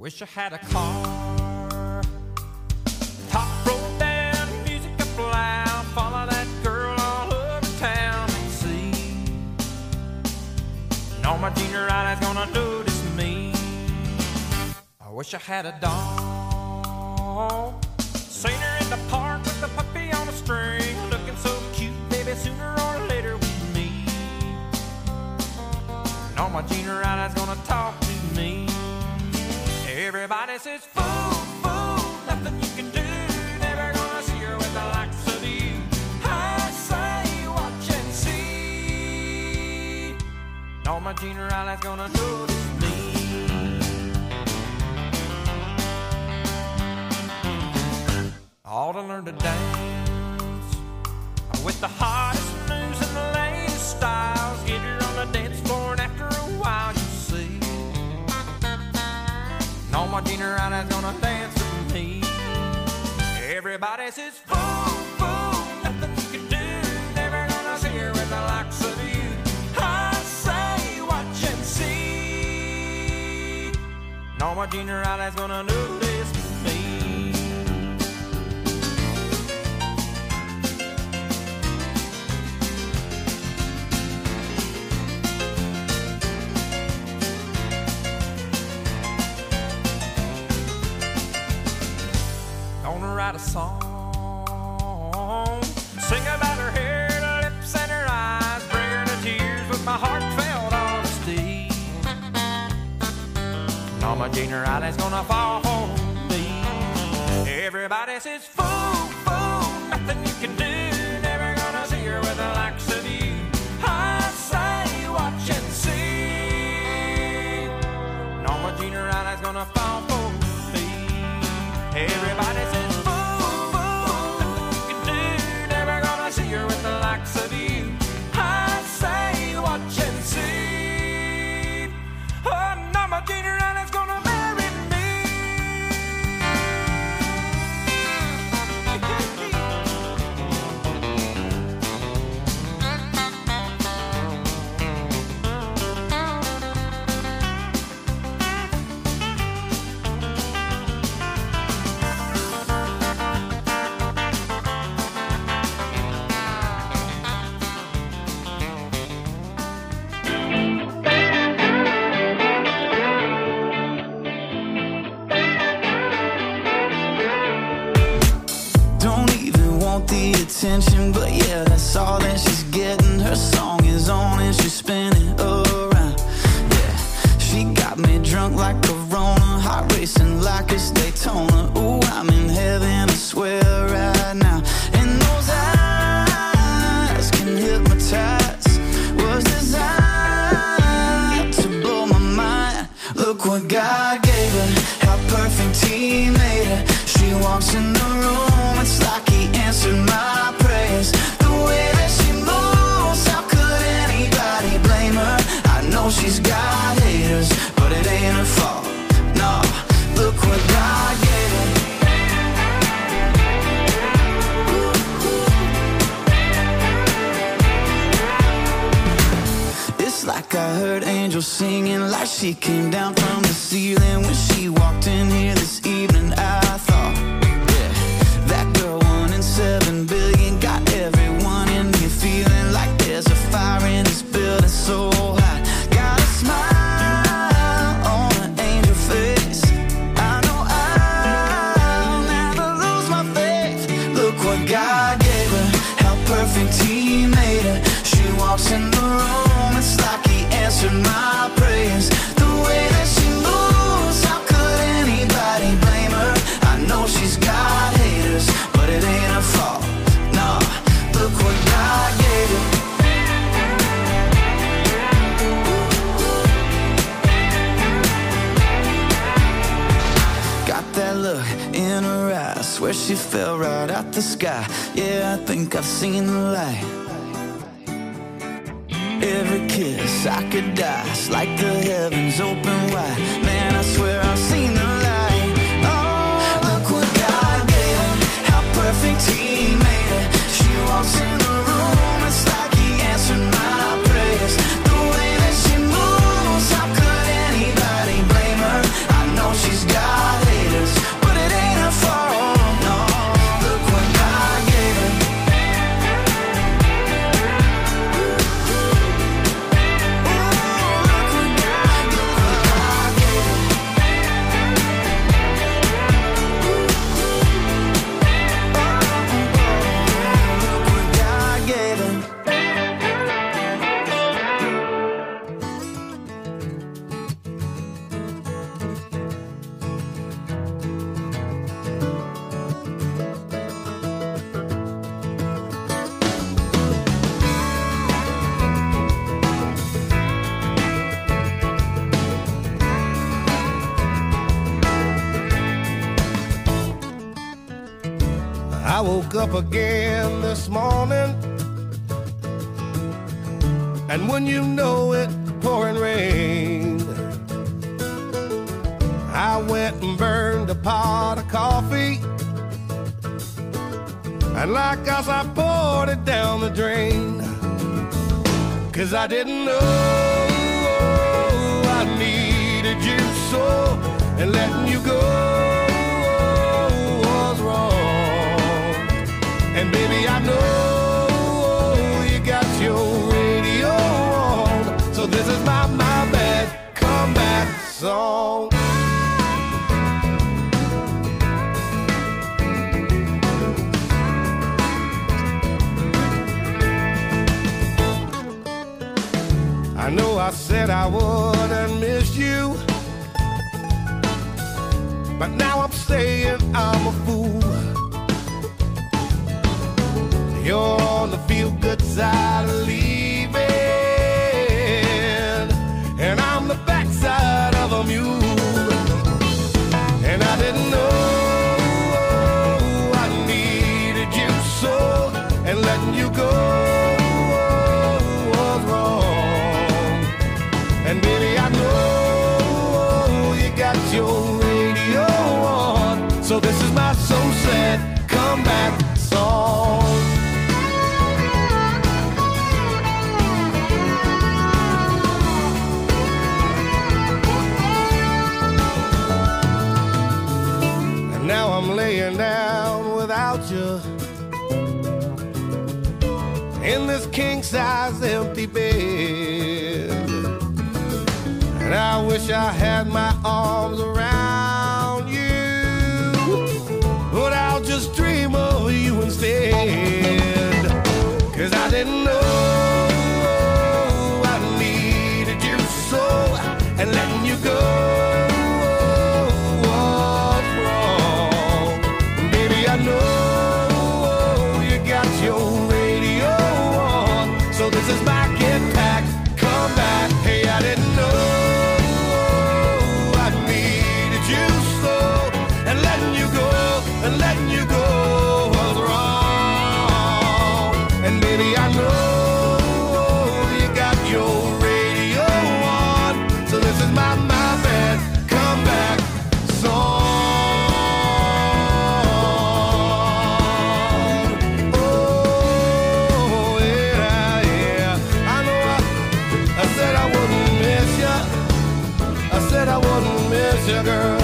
Wish I had a car. Top roll down, music up loud. Follow that girl all over town and see. No, my junior eyes gonna notice me. I wish I had a dog. Seen her in the park with a puppy on a string, looking so cute, baby, sooner or later we meet. No, my junior eyes gonna talk to me. Everybody says, fool, fool, nothing you can do. Never gonna see her with the likes of you. I say, watch and see. No, my junior eye's gonna notice me. Ought to learn to dance with the hottest moves and the latest styles. Get her on the dance floor and after a while you see. No, my junior eyes gonna dance with me. Everybody says, fool, fool, nothing you can do. Never gonna see her with the likes of you. I say, watch and see. No, my junior eyes gonna notice me. Write a song, sing about her hair, her lips and her eyes, bring her to tears with my heartfelt honesty. Now my junior eyes gonna fall for me. Everybody says, fool, fool, nothing you can do. Never gonna see her with the likes of you. I say, watch and see. Now my junior eyes gonna fall for me. Everybody says, with the likes of you. I say, watch and see. Oh, now my junior is gonna marry me. The attention, but yeah, that's all that she's getting. Her song is on and she's spinning around. Yeah, she got me drunk like Corona, heart racing like it's Daytona. Ooh, I'm in heaven, I swear right now. And those eyes can hypnotize, was designed to blow my mind. Look what God gave her, how perfect He made her. She walks in the room, it's like He answered my prayers. The way that she moves, how could anybody blame her? I know she's got haters, but it ain't her fault. No, look what God gave her. It's like I heard angels singing, like she came down from the ceiling when she walked in here this evening. I thought, yeah, that girl 1 in 7 billion got everyone in here feeling like there's a fire in this building so hot. Got a smile on an angel face. I know I'll never lose my faith. Look what God gave her, how perfect He made her. She walks in the room, it's like He answered my prayers. The way that she moves, how could anybody blame her? I know she's got haters, but it ain't her fault. No, look what God gave her. Got that look in her eyes, swear she fell right out the sky. Yeah, I think I've seen the light. Every kiss I could die, it's like the heavens open wide. Man, I swear I've seen the light. Oh, look what God gave her, how perfect He made her. She walks in the room, it's like He answered my prayers. The way that she moves, how could anybody blame her? I know she's got woke up again this morning, and when you know it, pouring rain. I went and burned a pot of coffee, and like us I poured it down the drain. 'Cause I didn't know I needed you so, and letting you go was wrong. And baby, I know you got your radio on, so this is my bad comeback song. I know I said I wouldn't miss you, but now I'm saying I'm a fool. You're on the feel-good side of leaving, and I'm the backside of a mule. And I didn't know I needed you so, and letting you go was wrong. And baby, I know you got your radio on, so this is my so sad comeback song. And now I'm laying down without you in this king-size empty bed. And I wish I had my arms around you, but I'll just dream of you instead. 'Cause I didn't know I needed you so, and letting you go was wrong. Baby, I know you got your radio on, so this is my get back, come back. Hey, I didn't know and letting you go was wrong. And baby, I know you got your radio on, so this is my bad comeback song. Oh yeah, yeah. I know I said I wouldn't miss you. I said I wouldn't miss you, girl.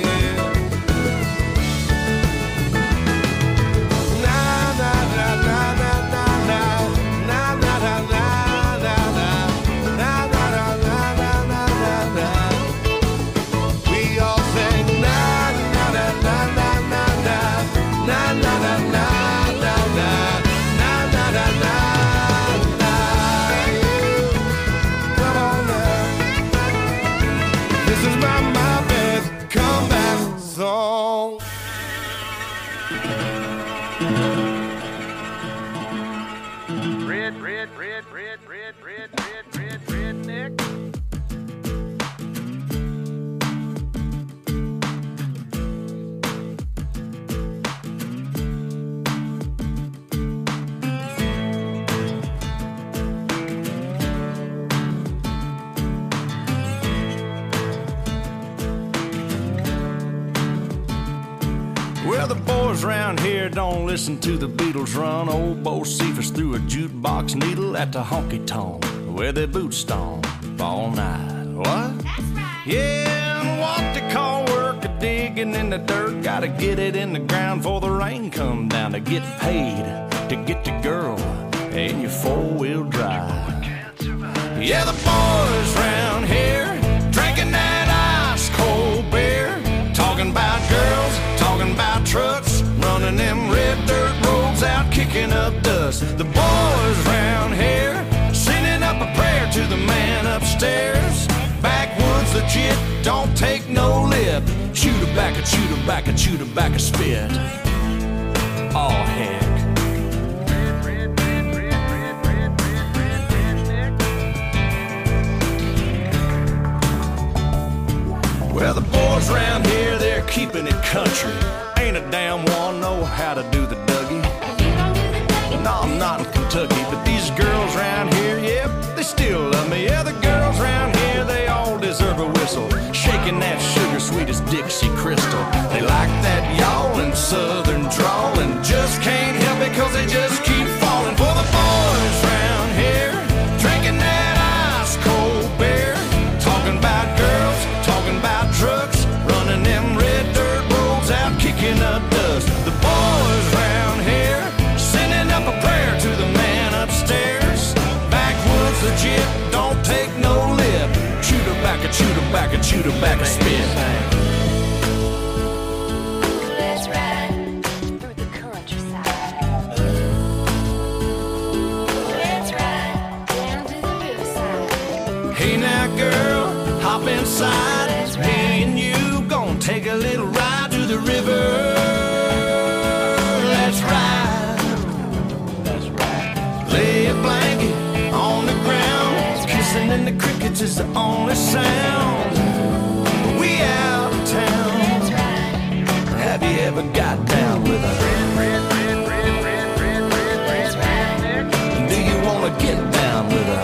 Well, the boys around here don't listen to the Beatles run. Old Bo Cephas threw a jukebox needle at the honky-tonk where they boot stomp all night. What? That's right. Yeah, and what they call work a digging in the dirt. Gotta get it in the ground before the rain come down to get paid, to get the girl in your four-wheel drive. Yeah, the boys round here drinking that ice-cold beer, talking about girls, talking about trucks, running them red dirt roads out, kicking up dust. The boys round here sending up a prayer to the man upstairs. Backwoods legit, don't take no lip. Shoot her back and shoot her back and shoot her back a spit. Oh heck. Well, the boys round here, they're keeping it country. Ain't a damn one know how to do the Dougie. No, I'm not in Kentucky, but these girls around here, yeah, they still love me. Yeah, the girls around here, they all deserve a whistle. Shaking that sugar sweet as Dixie Crystal. They like that y'allin' southern drawl and just can't help it 'cause they just keep falling for the boys round here, drinking that ice cold beer, talking about girls, talking about trucks, running them red dirt roads out, kicking up dust. The boys round here, sending up a prayer to the man upstairs. Backwoods legit, don't take no lip. Shoot her back and shoot her back and shoot her back and spit. Let's ride through the countryside. Let's ride down to the riverside. Hey now girl, hop inside. Me and you gon' take a little ride to the river. Let's ride. Let's ride. Lay a blanket on the ground. Kissing in the crickets is the only sound. We out of town. Let's ride. Have you ever got down with a Let's ride. Do you wanna get down with a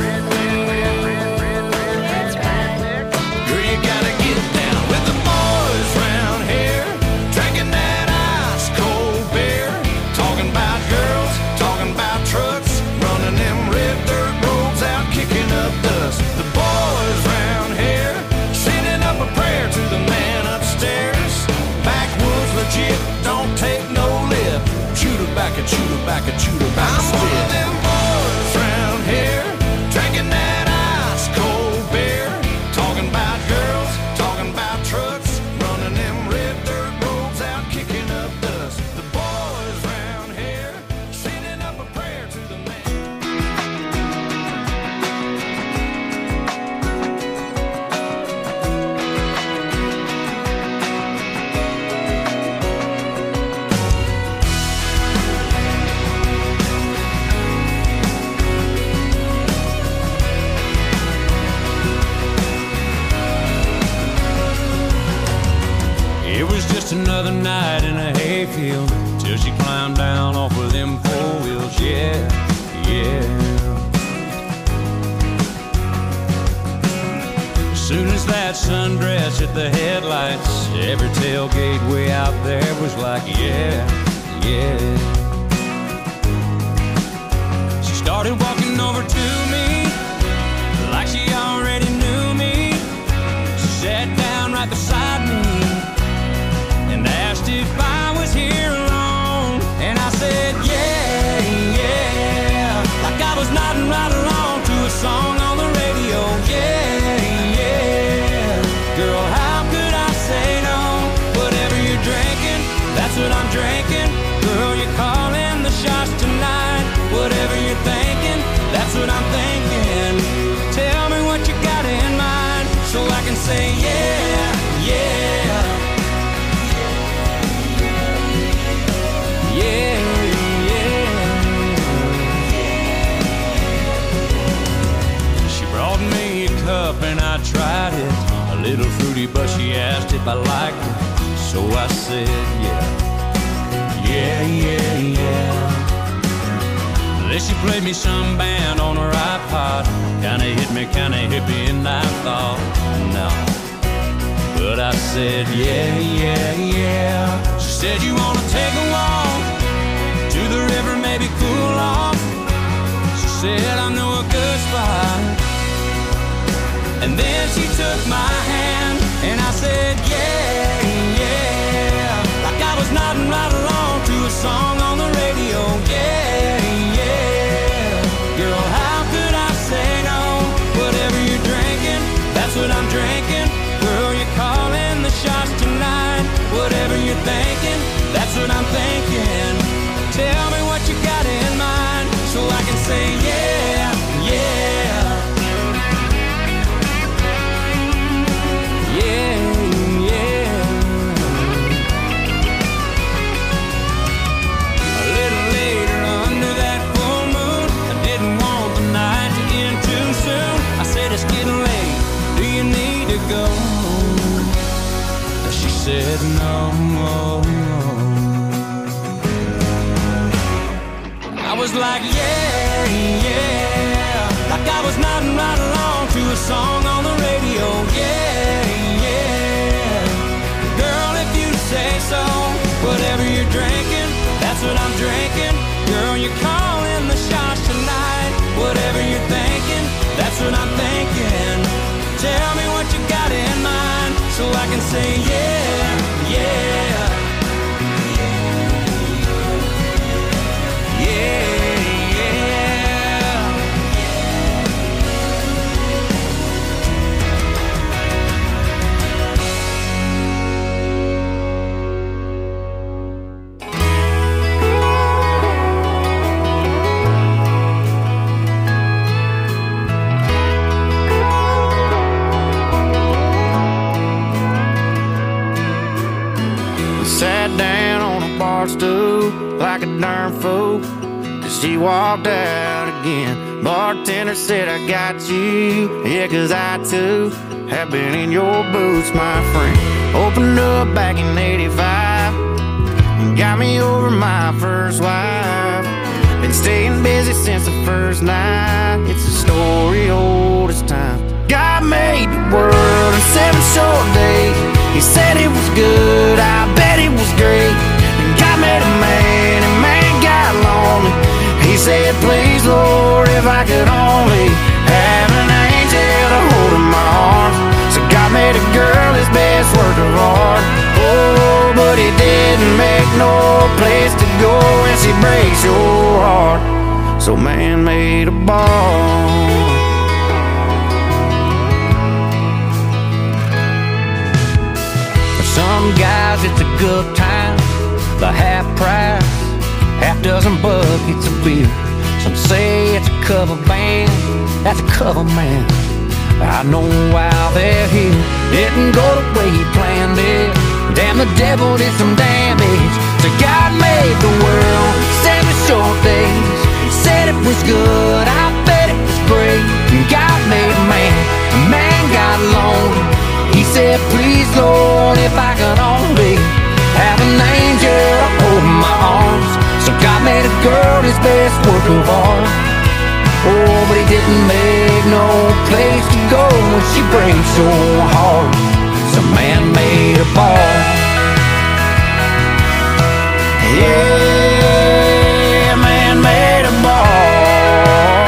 Let's ride. Girl, you gotta get down with the boys round here, drinking that ice cold beer, talking about girls, talking about trucks, running them red dirt roads out, kicking up dust. The boys round here, sending up a prayer to the man upstairs. Backwoods legit, don't take no lip. Shoot her back and shoot her back and shoot her back. I'm one of them boys round here, drinking that ice cold beer, talking about girls, talking about trucks, running them red dirt roads out, kicking up dust. The boys round here, sending up a prayer to the man. It was just another night in a hayfield till she climbed down off of them four wheels. Yeah, yeah. As soon as that sundress hit the headlights, every tailgate way out there was like, yeah, yeah. She started walking over to me like she already knew me. She sat down right beside me and asked if I was here alone. And I said, yeah, yeah, like I was nodding right along to a song on the radio. Yeah, yeah, girl, how could I say no? Whatever you're drinking, that's what I'm drinking. Girl, you're calling the shots tonight. Whatever you're thinking, that's what I'm thinking. Tell me what you got in mind so I can say, yeah, yeah. Yeah, yeah. She brought me a cup and I tried it. A little fruity, but she asked if I liked it. So I said, yeah, yeah, yeah, yeah. Then she played me some band on her iPod. Kinda hit me, kinda hippie, and I thought, no. But I said, yeah, yeah, yeah. She said, you wanna take a walk to the river, maybe cool off? She said, I know a good spot. And then she took my hand and I said, yeah, yeah, like I was nodding right along to a song on the radio. Yeah, yeah, girl, how could I say no? Whatever you're drinking, that's what I'm drinking. Girl, you're calling the shots tonight. Whatever you're thinking, that's what I'm thinking. Tell me what you got in mind so I can say, yeah, yeah. Yeah, yeah. A little later under that full moon, I didn't want the night to end too soon. I said, it's getting late, do you need to go? She said, no. I was like, yeah, yeah, like I was nodding right along to a song on the radio. Yeah, yeah, girl, if you say so. Whatever you're drinking, that's what I'm drinking. Girl, you're calling the shots tonight. Whatever you're thinking, that's what I'm thinking. Tell me what you got in mind, so I can say yeah, yeah, yeah, yeah. Sat down on a bar stool like a darn fool, 'cause she walked out again. Bartender said, I got you, yeah, 'cause I too have been in your boots, my friend. Opened up back in 85 and got me over my first wife. Been staying busy since the first night. It's a story old as time. God made the world in 7 short days. He said it was good, I bet it was great. And God made a man, and man got lonely. He said, please, Lord, if I could only have an angel to hold in my arms. So God made a girl his best work of art. Oh, but he didn't make no place to go when she breaks your heart. So man made a bar. Some guys, it's a good time, the half price, half dozen buckets of beer. Some say it's a cover band, that's a cover man. I know why they're here. Didn't go the way he planned it. Damn, the devil did some damage. So God made the world 7 short days. Said it was good, I bet it was great. God made a man got lonely. He said, please, Lord, if I could only have an angel to hold in my arms. So God made a girl his best work of art. Oh, but he didn't make no place to go when she breaks your heart. So man made a bar. Yeah, man made a bar.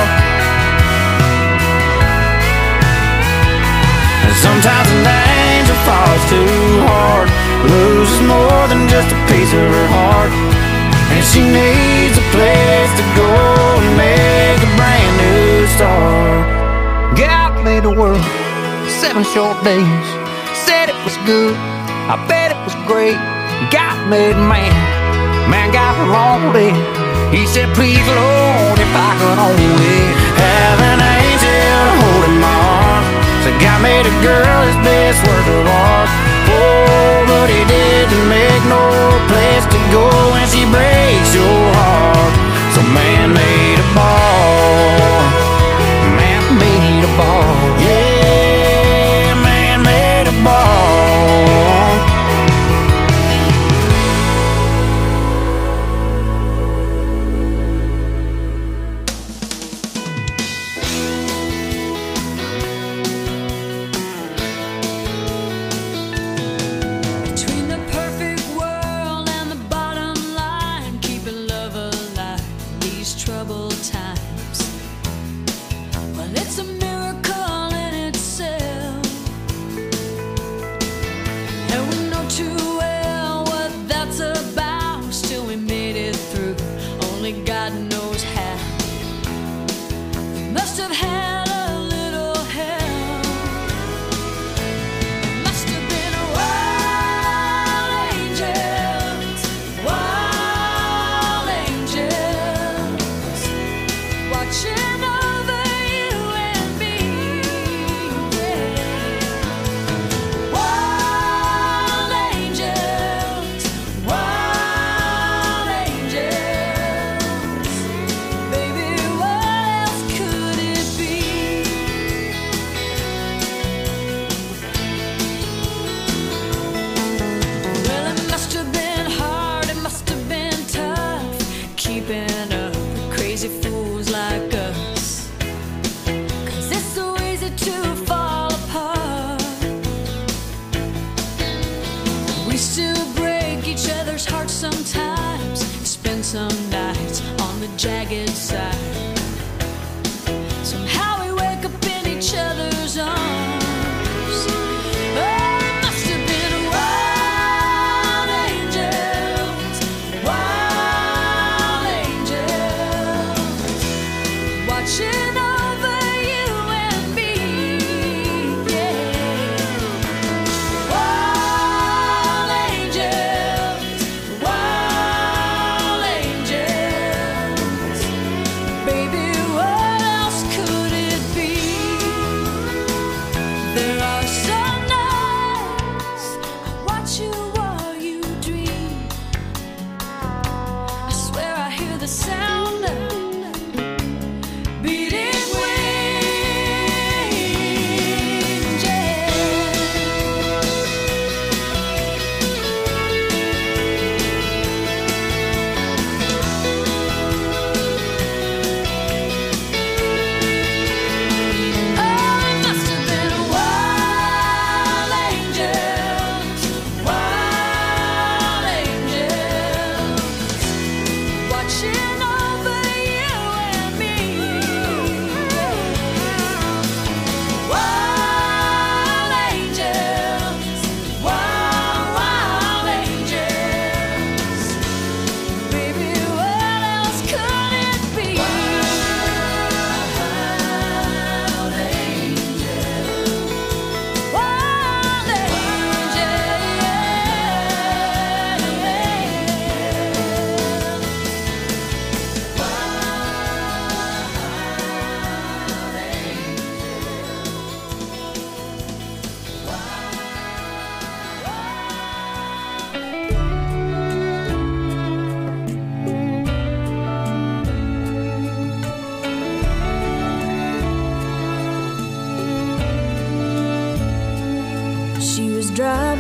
Sometimes an angel falls too hard, loses more than just a piece of her heart, and she needs a place to go and make a brand new start. God made the world 7 short days. Said it was good, I bet it was great. God made man got lonely. He said, please, Lord, if I could only have an angel to hold in my arms. So God made a girl his best work of art. Oh, but he didn't make no place to go when she breaks your heart. So man made a bar. Man made a bar. Yeah, man made a bar.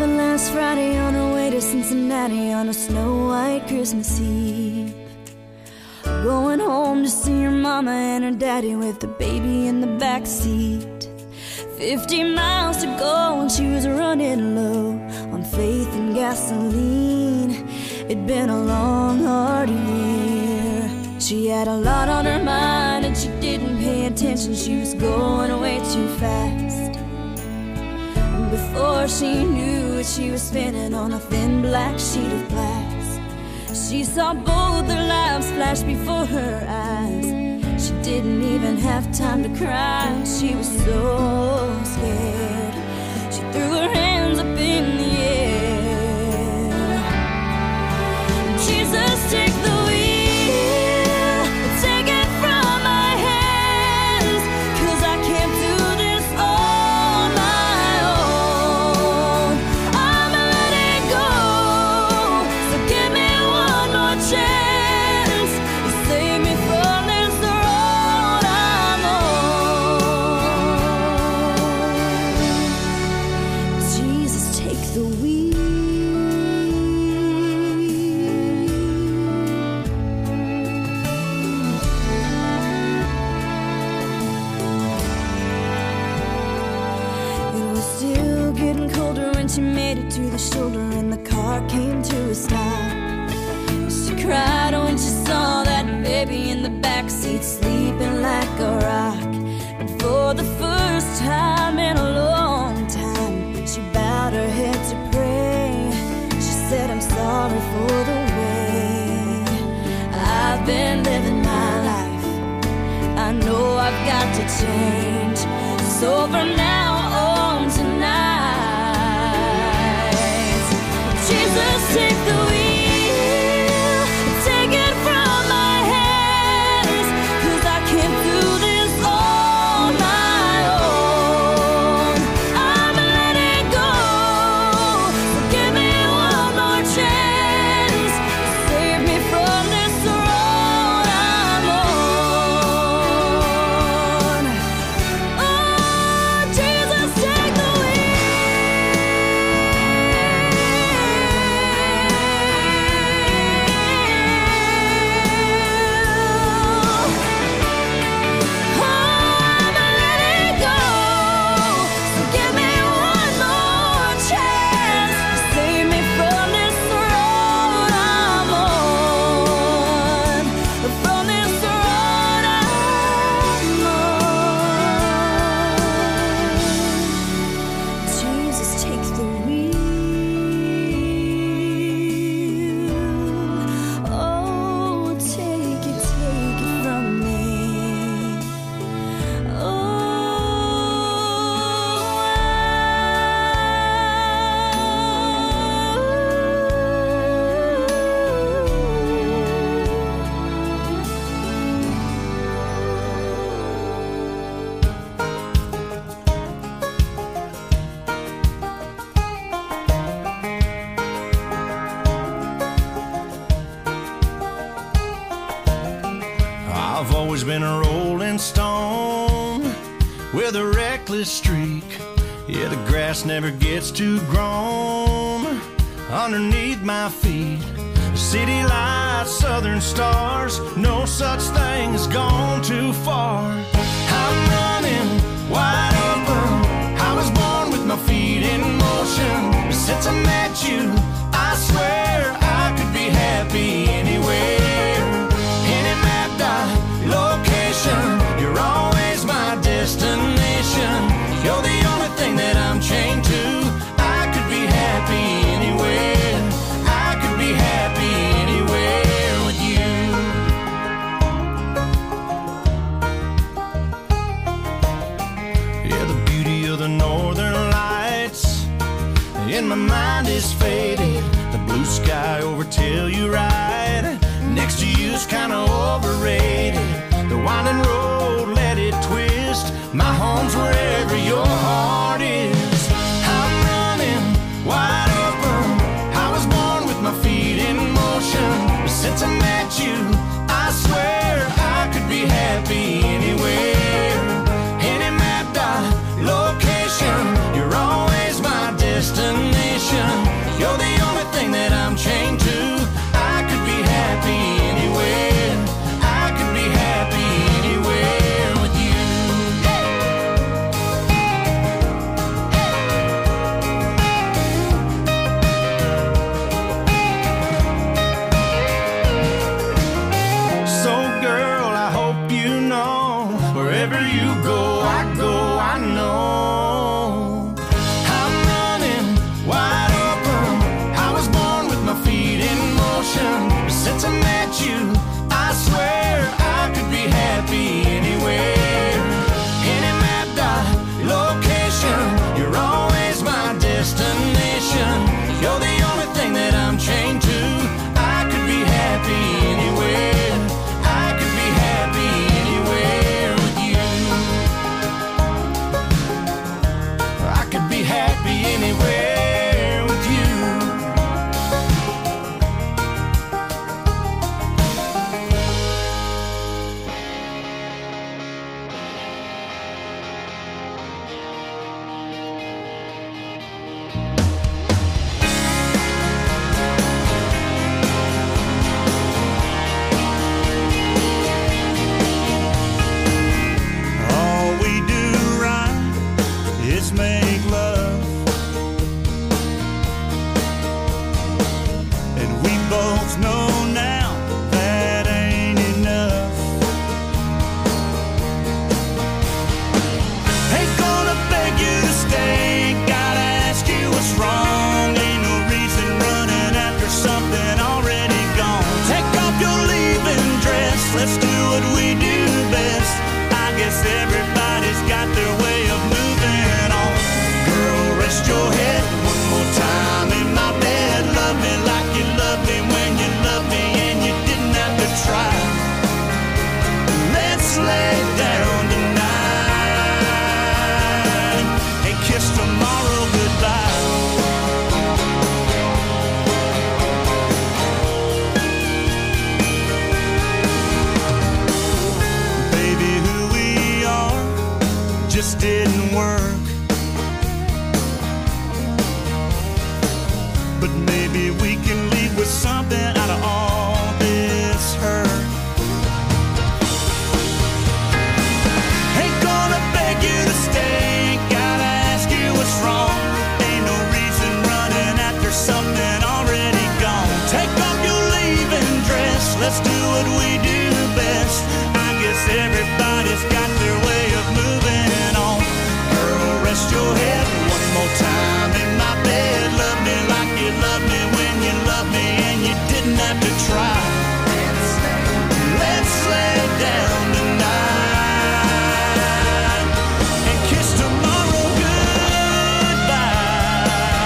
driving last Friday on her way to Cincinnati on a snow-white Christmas Eve. Going home to see her mama and her daddy with the baby in the backseat. 50 miles to go and she was running low on faith and gasoline. It'd been a long, hard year. She had a lot on her mind and she didn't pay attention. She was going way too fast. And before she knew it, she was spinning on a thin black sheet of glass. She saw both their lives flash before her eyes. She didn't even have time to cry. She was so scared. She threw her hands up in the air. Jesus, take the wheel, take it from my hands, 'cause I can't do this on my own. I'm letting go, so give me one more chance to save me from this road I'm on. Jesus, take the wheel. It was still getting colder when she made it to the shoulder and the car came to a stop. She cried when she saw that baby in the backseat sleeping like a rock. And for the first time in a long time, she bowed her head to pray. She said, I'm sorry for the way I've been living my life. I know I've got to change. So from now on tonight, Jesus, take the wheel, take it from my hands, 'cause I can't do this on my own. I'm letting go, so give me one more chance, save me from this road I'm on. Oh, Jesus, take the I've always been a rolling stone with a reckless streak. Yeah, the grass never gets too grown underneath my feet. City lights, southern stars, no such thing as gone too far. I'm running wide open. I was born with my feet in motion. Since I met you, I swear I could be happy anywhere. Any mapped out location, you're always my destination. You're the only thing that I'm chained to. I could be happy anywhere. I could be happy anywhere with you. Yeah, the beauty of the northern lights in my mind is faded. The blue sky over Telluride next to you's kinda overrated. The winding road, let it twist. My home's wherever your heart is. I'm running wide open. I was born with my feet in motion. Since I met you, I swear I could be happy anywhere. Any mapped out location, you're always my destination. just make love. And we both know now that ain't enough. Ain't gonna beg you to stay, gotta ask you what's wrong. Ain't no reason running after something already gone. Take off your leaving dress, let's do what we do best. I guess everybody's got their way of moving on. Girl, rest your head one more time in my bed. Love me like you loved me when you loved me and you didn't have to try. Let's lay down tonight and kiss tomorrow goodbye. Baby, who we are just didn't work. But maybe we can leave with something out of all this hurt. Ain't gonna beg you to stay, gotta ask you what's wrong. Ain't no reason running after something already gone. Take off your leaving dress, let's do what we do best. I guess everybody's got their way of moving on. Girl, rest your head one more time in my bed. Love me like you loved me when you loved me and you didn't have to try. Let's lay down tonight and kiss tomorrow goodbye.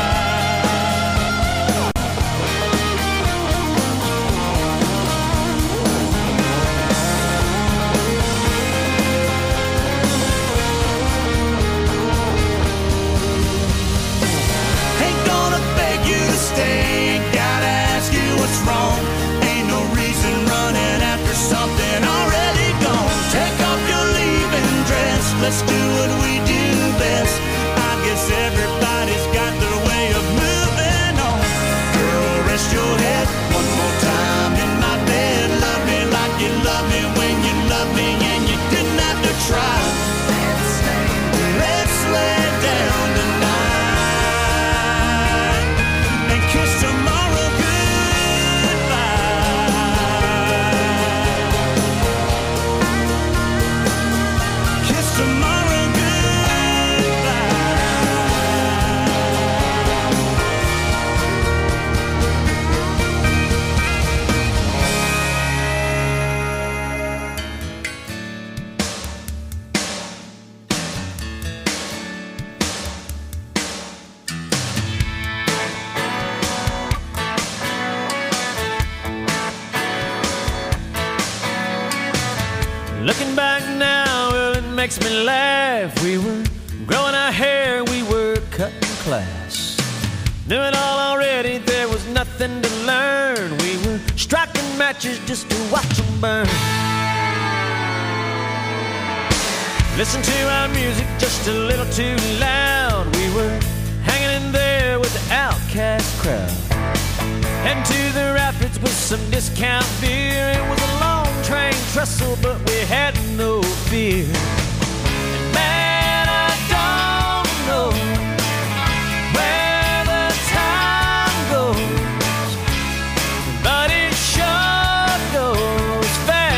Ain't gonna beg you to stay, gotta ask you what's wrong. Ain't no reason running after something already gone. Take off your leaving dress, let's do what we do best. I guess everybody's got their way of moving on. Girl, rest your head one more time in my bed. Love me like you loved me when you loved me and you didn't have to try. Let's lay down tonight and kiss tomorrow goodbye. Kiss tomorrow Looking back now, well, it makes me laugh. We were growing our hair, we were cutting class. Knew it all already, there was nothing to learn. We were striking matches just to watch them burn. Listen to our music just a little too loud. We were hanging in there with the outcast crowd. Heading to the rapids with some discount beer. It was a long train trestle, but we had no fear. And man, I don't know where the time goes, but it sure goes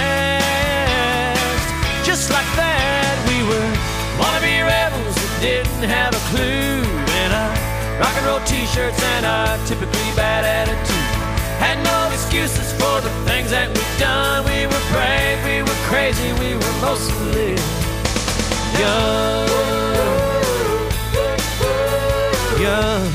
fast. Just like that, we were wannabe rebels that didn't have a clue. In our rock and roll t-shirts and our typically bad attitude. Had no excuses for the things that we've done. We were brave, we were crazy, we were mostly young. Young.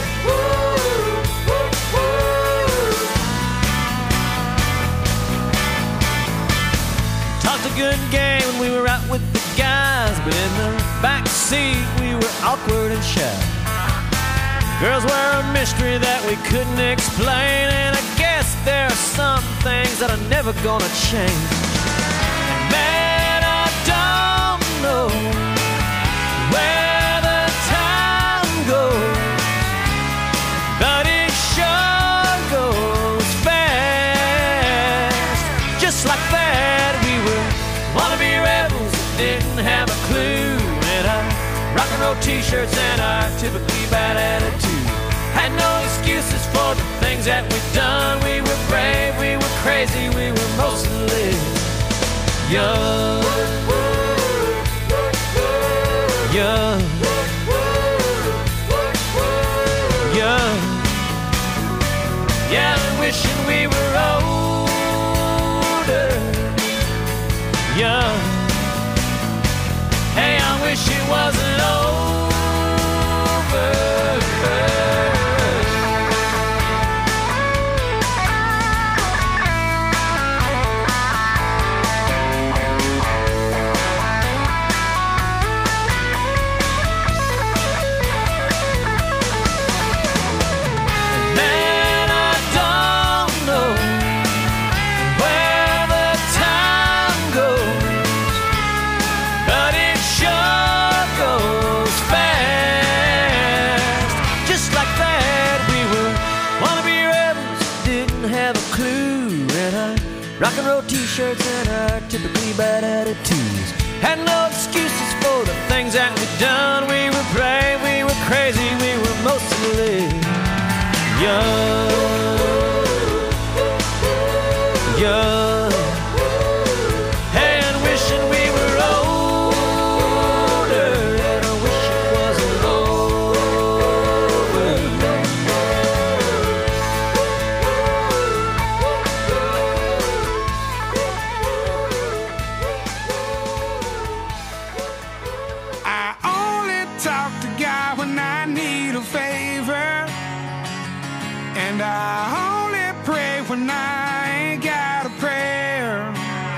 Talked a good game when we were out with the guys, but in the back seat we were awkward and shy. Girls were a mystery that we couldn't explain, and I guess there are some things that are never gonna change. And man, I don't know where the time goes, but it sure goes fast. Just like that, we were wannabe rebels that didn't have a clue. And our rock and roll wore t-shirts and our typically bad attitude. Had no excuses for the things that we'd done. We were brave, we were crazy, we were mostly young. Young. Young. Yeah, wishing we were older. Young. Hey, I wish it wasn't over. Rock and roll t-shirts and our typically bad attitudes. Had no excuses for the things that we'd done. We were brave, we were crazy, we were mostly young. Young. Hey, and wishing we were older. And I wish it wasn't over. And I only pray when I ain't got a prayer.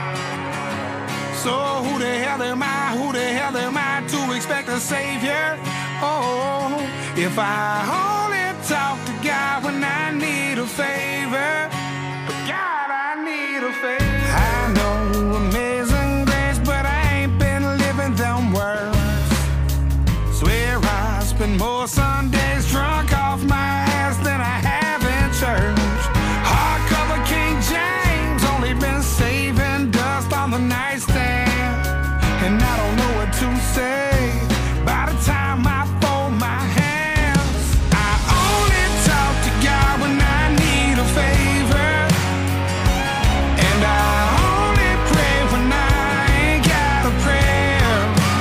So who the hell am I to expect a savior? Oh, if I only talk to God when I need a favor. But God, I need a favor. I know amazing grace, but I ain't been living them words. Swear I spend more Sundays drunk off my ass than I have in church. Hardcover King James, only been saving dust on the nightstand. And I don't know what to say by the time I fold my hands. I only talk to God when I need a favor. And I only pray when I ain't got a prayer.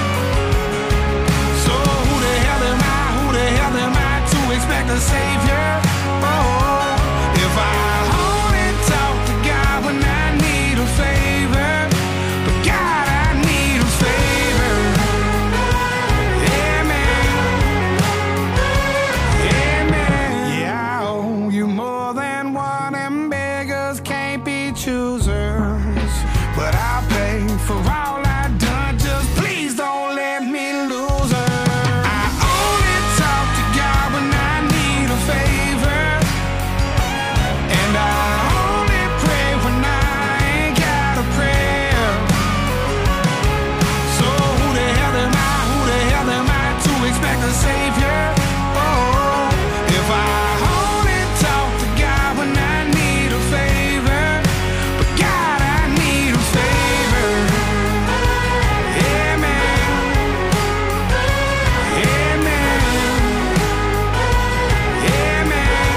So who the hell am I to expect a savior? Oh, if I only talk to God when I need a favor. But God, I need a favor. Yeah, man. Yeah, man. Yeah, I owe you more than one, and beggars can't be choosers. But I'll pay for all I done, just please don't let me lose her. I only talk to God when I need a favor. And I only pray when I ain't got a prayer. So who the hell am I to expect a savior? Oh, if I only talk to God when I need a favor. But God, I need a favor. Yeah, man. Yeah, man. Yeah, man.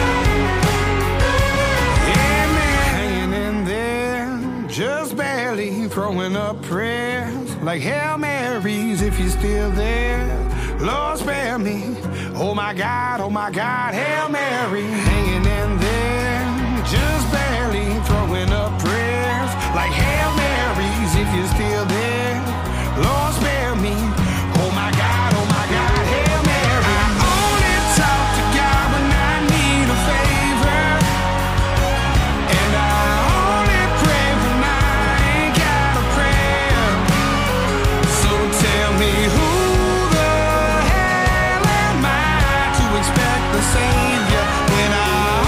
Yeah, man. Hanging in there, just barely throwing up prayers like Hail Marys if you're still there. Lord, spare me. Oh my God, Hail Mary. Hanging in there, just barely throwing up prayers like Hail Marys if you're still there. Lord, spare me. Oh my God, Hail Mary. I only talk to God when I need a favor. And I only pray when I ain't got a prayer. So tell me who the hell am I to expect the savior when I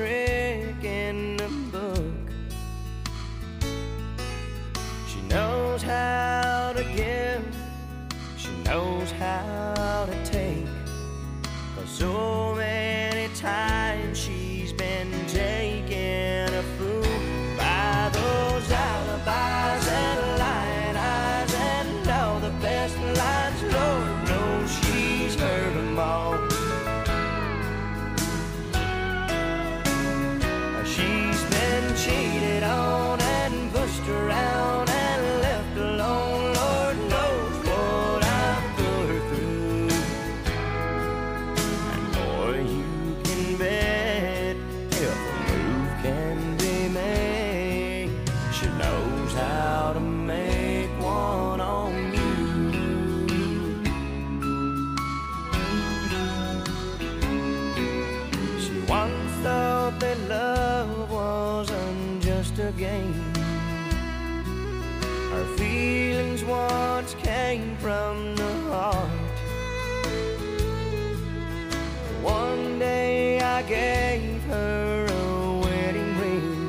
trick in the book. She knows how to give, she knows how to take. 'Cause so many times she's been taken a fool by those alibis and lying eyes and all the best lines. Lord knows she's heard them all. She's been cheated on and pushed around and left alone. Lord knows what I've put her through. And boy, you can bet if a move can be made, she knows how to make one on you. She once thought that love wasn't just a game. Her feelings once came from the heart. One day I gave her a wedding ring,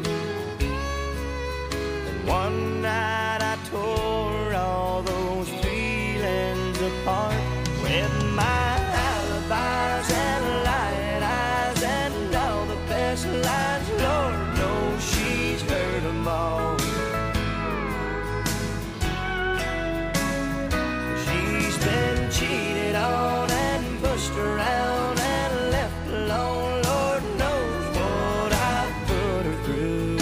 and one night I tore all those feelings apart with my alibis and lying eyes and all the best lines. Lord knows she's heard them all. She's been cheated on and pushed around and left alone. Lord knows what I've put her through.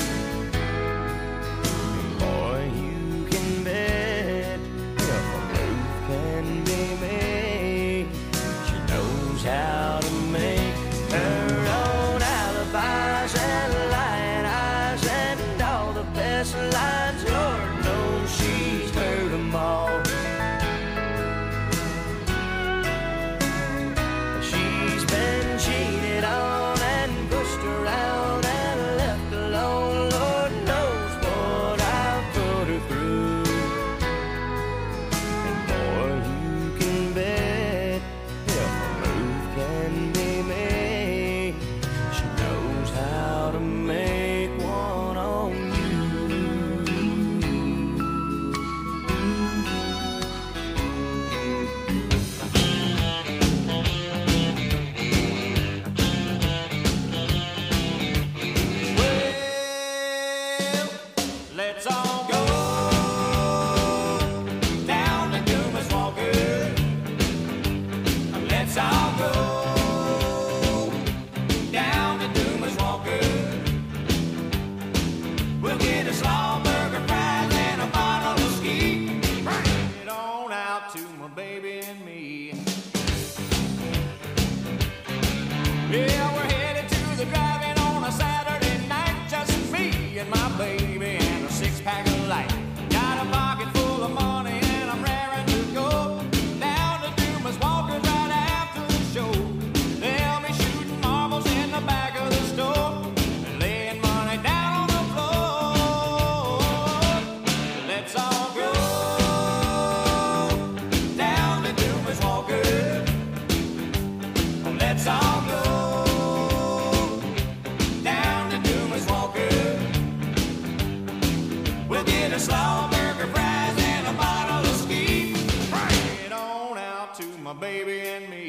And boy, you can bet if a move can be made, she knows how to make her own alibis and lying eyes and all the best lines. Lord knows she's heard them all. She's been cheated on and pushed around and left alone. Lord knows what I've put her through. And boy, you can bet if a move can be made, she knows how to make one on you. Well, let's all go down to Dumas Walker. Let's all go down to Dumas Walker. We'll get a slaw burger, fries, and a bottle of ski. Bring it on out to my baby and me. Yeah, we're headed to the drive-in on a Saturday night. Just me and my baby and a six-pack of light. Got a pocket full of money and I'm raring to go down to Dumas Walker right after the show. They'll be shooting marbles in the back of the store and laying money down on the floor. Let's all go down to Dumas Walker. Let's all go down to Dumas Walker. We'll get a slaw burger, fries, and a bottle of ski. Bring it on out to my baby and me.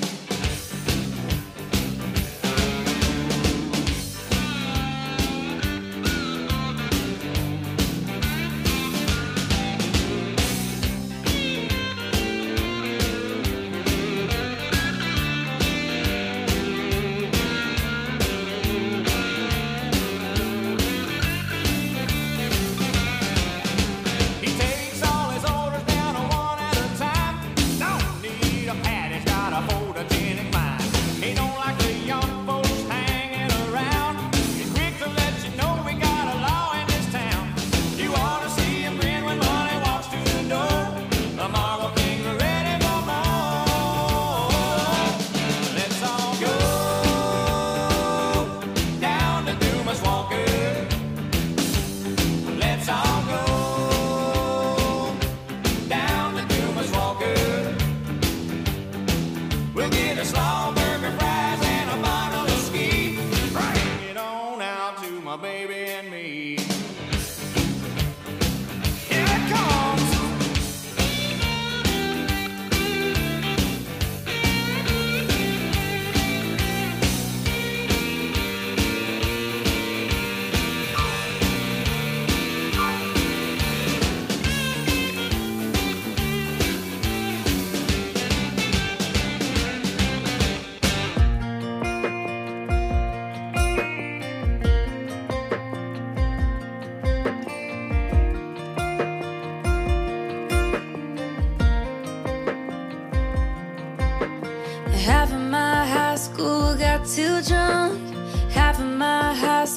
He takes all his orders down one at a time. Don't need a pad, he's got a folder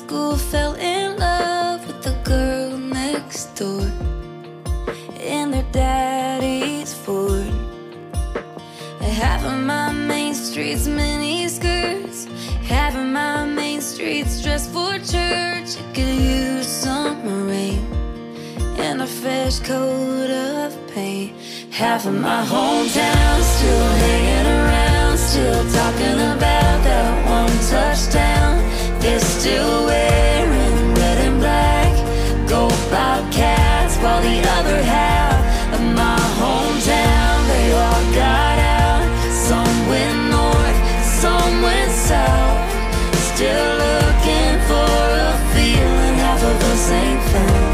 school, fell in love with the girl next door in their daddy's Ford. Half of my main street's mini skirts, half of my main street's dressed for church. It could use some rain and a fresh coat of paint. Half of my hometown still hanging around, still talking about that one touchdown. They're still wearing red and black, go Bobcats, while the other half of my hometown, they all got out. Some went north, some went south, still looking for a feeling half of us ain't found.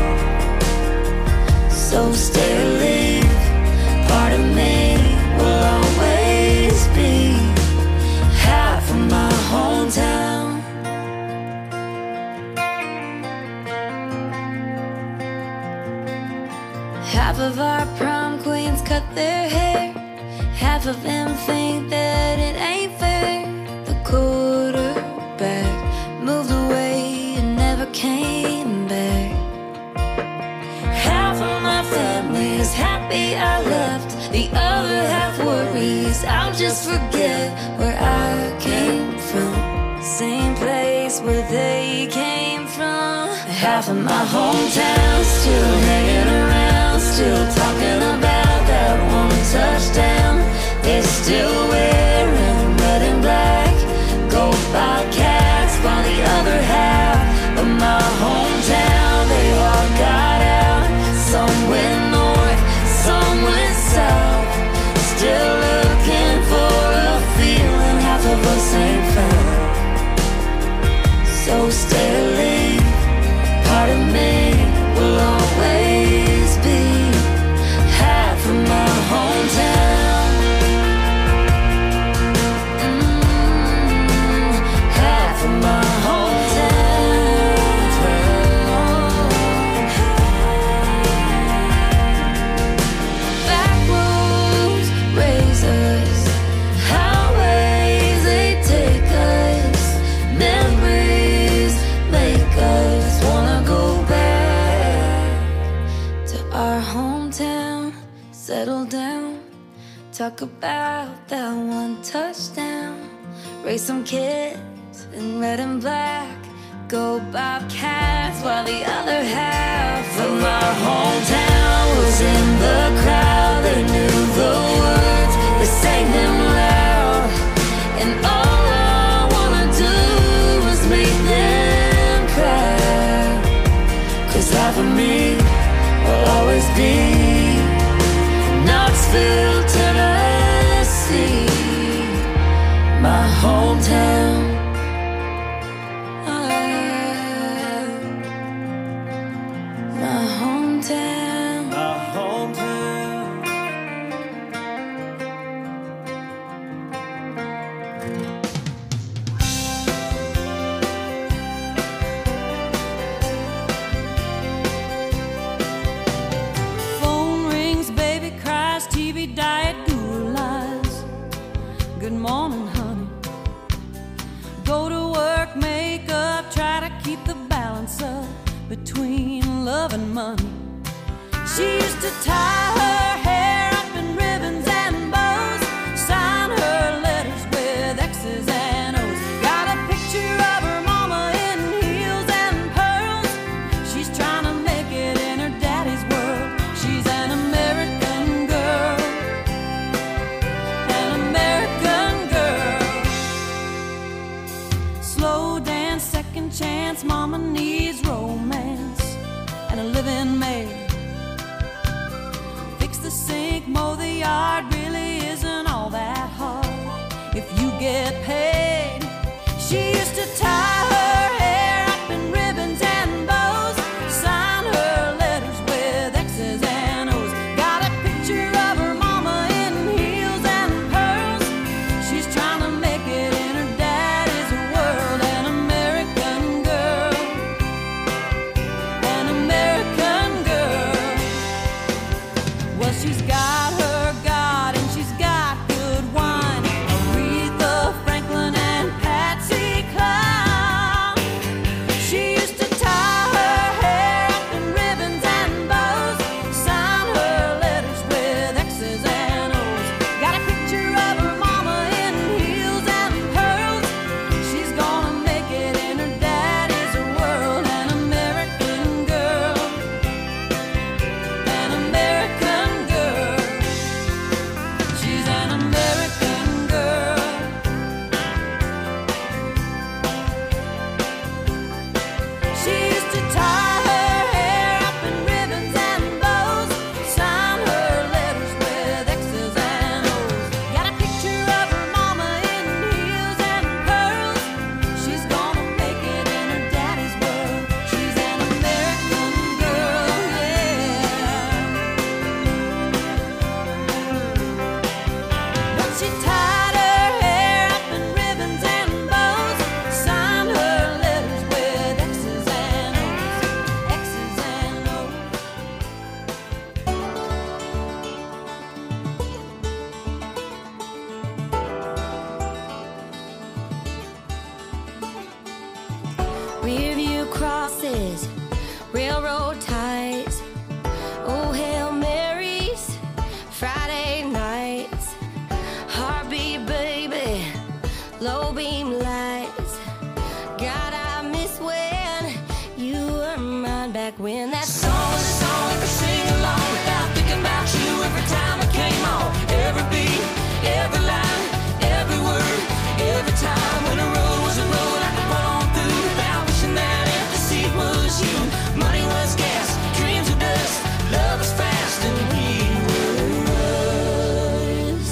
So stay or leave, part of me will always be half of my hometown. Half of our prom queens cut their hair, half of them think that it ain't fair. The quarterback moved away and never came back. Half of my family is happy I left, the other half worries I'll just forget where I came from, same place where they came from. Half of my hometown still hanging around, still talking about that one touchdown. They're still wearing red and black, go Bobcats, while the other half of my hometown, they all got out. Some went north, some went south, still looking for a feeling half of us ain't found. So stay or leave, part of me will always be half of my hometown. Half of my hometown. Back roads raise us, highways they take us, memories make us wanna go back to our hometown, settle down, talk about that one touchdown, raise some kids in red and black, go Bobcats, while the other half of my hometown was in the crowd. They knew the words, they sang them loud, and all I wanna do is make them proud. 'Cause half of me will always be Knoxville, Tennessee, my hometown. My hometown. My hometown. Phone rings, baby cries, TV diet, Google lies. Good morning, honey. Go to work, make up, try to keep the balance up between love and money. She used to tie her hair up in ribbons and bows, sign her letters with X's and O's. Got a picture of her mama in heels and pearls. She's trying to make it in her daddy's world. She's an American girl, an American girl. Slow dance, second chance, mama needs romance and a living maid. Fix the sink, mow the yard, really isn't all that hard if you get paid. She used to tie her hair up in ribbons and bows, sign her letters with X's and O's. Got a picture of her mama in heels and pearls. She's trying to make it in her daddy's world. An American girl, an American girl. Well, she's got her God and she's got good wine. Aretha Franklin horses, railroad ties, oh, Hail Marys, Friday nights, heartbeat baby, low beam lights. God, I miss when you were mine back when that song was a song I could sing along without thinking about you every time it came on. Every beat, every line, every word, every time when a road was a road I could pull on through without wishing that empty seat was you. Money was gas, dreams were dust, love was fast, and we were us.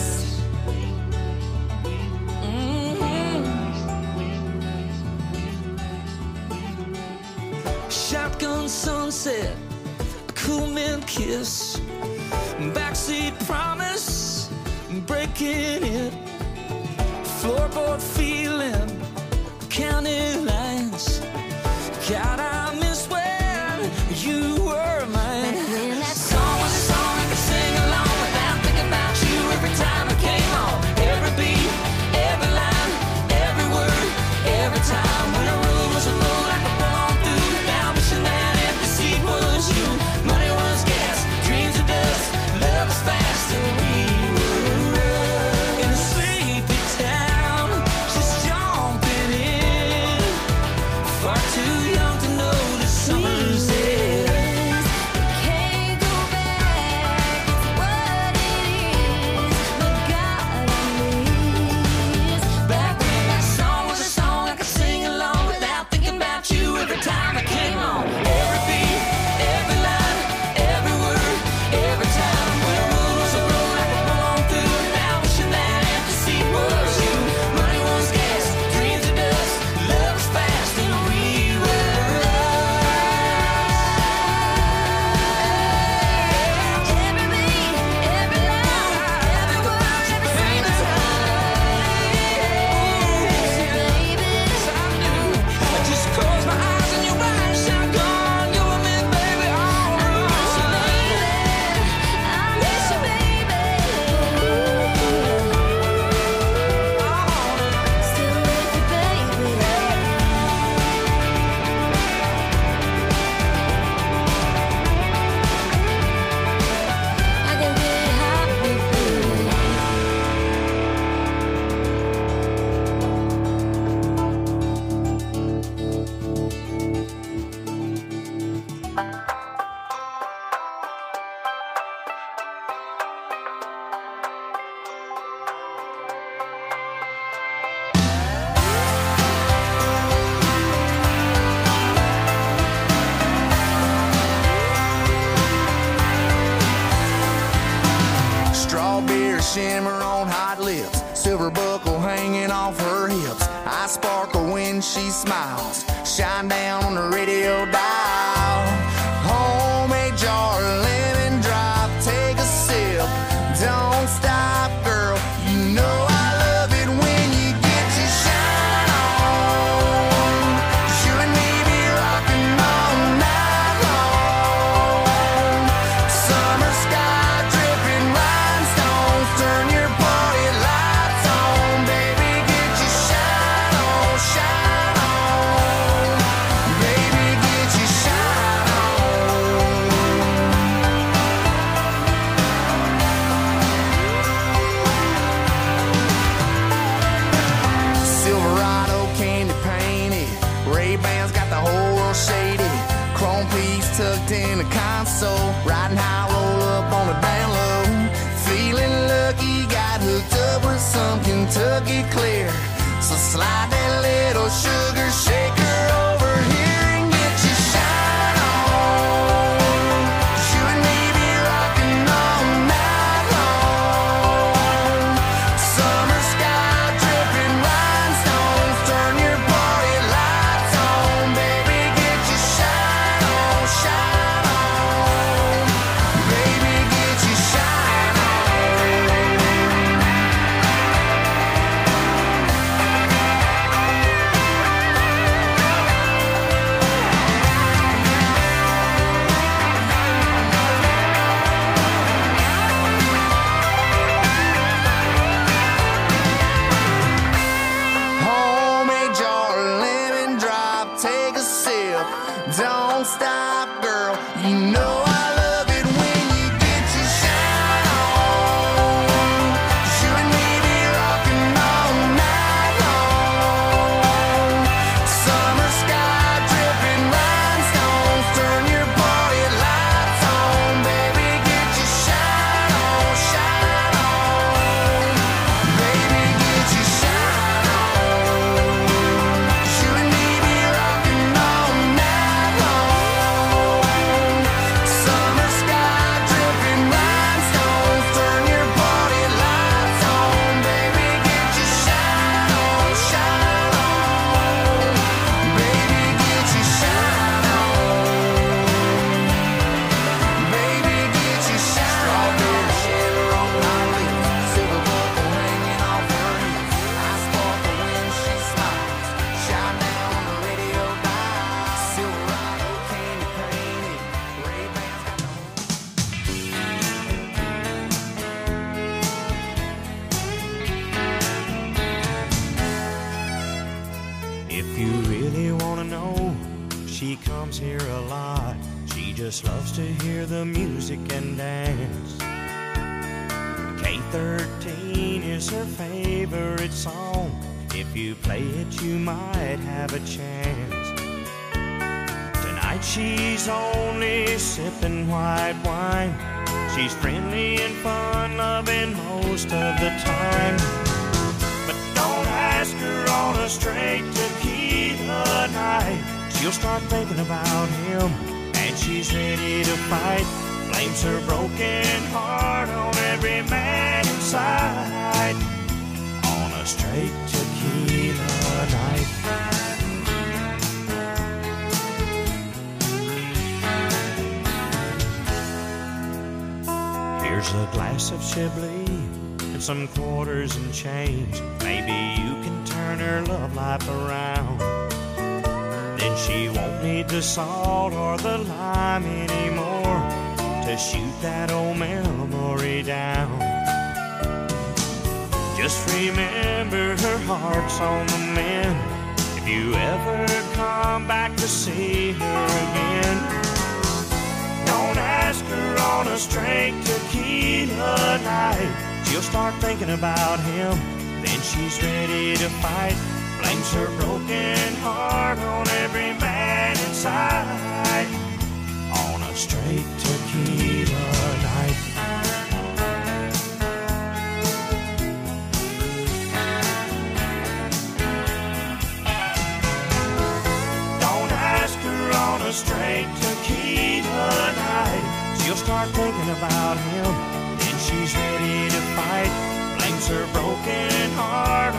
Shotgun sunset, a cool mint kiss, backseat promise, breaking it, floorboard feeling, county lines. God, I miss when you were mine. When that Song was a song I could sing along without thinking about you every time it came on. Every beat, every line, every word, every time when a road was a road I could pull on through without wishing that empty seat was you. Money was gas, dreams were dust, love was fast, and we were in a sleepy town, just jumping in, far too young to notice summer's end. can't go back, it's what it is, but God, I miss Back when that song was a song I could sing along without thinking about you every time it came on. Every beat, every line, every word, every time when a road was a road I could pull on through without wishing that empty seat was you. Money was gas, dreams were dust, love was fast, and we were every beat, every line, every word, every single I just close my eyes and you're riding shotgun. You and me, baby, all Strawberry shimmer on hot lips, silver buckle hanging off her hips. I sparkle when she smiles, shine down on the radio dial. Homemade jar, lemon drop, take a sip. Don't stop, girl, you know I love it when you get your shine on. 'Cause you and me be rocking all night long. Summer sky dripping rhinestones, turn your party lights on. Baby, get your shine on, shine on. Baby, get your shine on. Silverado candy painted, Ray-Bans got the whole world shaded. Chrome piece tucked in the console, riding high, roll up on the down low. Feeling lucky, got hooked up with some Kentucky clear. So slide that little sugar shaker over here and get your shine on. 'Cause you and me be rocking all night long. Summer sky dripping rhinestones, turn your party lights on. Baby, get your shine on, shine on. Baby, get your shine on. just loves to hear the music and dance. K13 is her favorite song. If you play it, you might have a chance. Tonight she's only sipping white wine. She's friendly and fun-loving most of the time. But don't ask her on a straight tequila night. She'll start thinking about him, and she's ready to fight. Blames her broken heart on every man inside. On a straight tequila night. Here's a glass of Chablis and some quarters and change. Maybe you can turn her love life around. Then she won't need the salt or the lime anymore to shoot that old memory down. Just remember her heart's on the mend if you ever come back to see her again. Don't ask her on a straight tequila night. She'll start thinking about him, then she's ready to fight. Blames her broken heart on every man inside. On a straight tequila night. Don't ask her on a straight tequila night. She'll start thinking about him, then she's ready to fight. Blames her broken heart